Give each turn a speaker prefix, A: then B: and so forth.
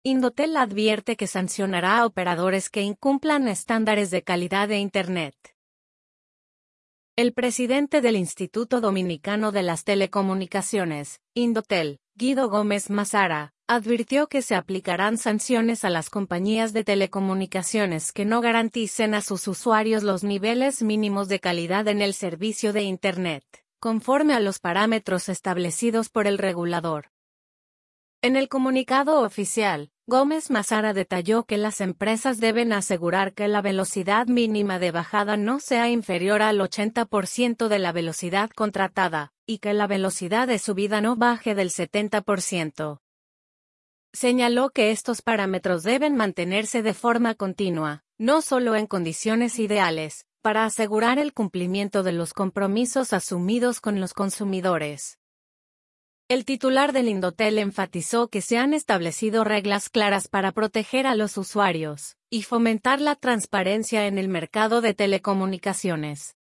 A: Indotel advierte que sancionará a operadores que incumplan estándares de calidad de Internet. El presidente del Instituto Dominicano de las Telecomunicaciones, Indotel, Guido Gómez Mazara, advirtió que se aplicarán sanciones a las compañías de telecomunicaciones que no garanticen a sus usuarios los niveles mínimos de calidad en el servicio de Internet, conforme a los parámetros establecidos por el regulador. En el comunicado oficial, Gómez Mazara detalló que las empresas deben asegurar que la velocidad mínima de bajada no sea inferior al 80% de la velocidad contratada, y que la velocidad de subida no baje del 70%. Señaló que estos parámetros deben mantenerse de forma continua, no solo en condiciones ideales, para asegurar el cumplimiento de los compromisos asumidos con los consumidores. El titular del Indotel enfatizó que se han establecido reglas claras para proteger a los usuarios y fomentar la transparencia en el mercado de telecomunicaciones.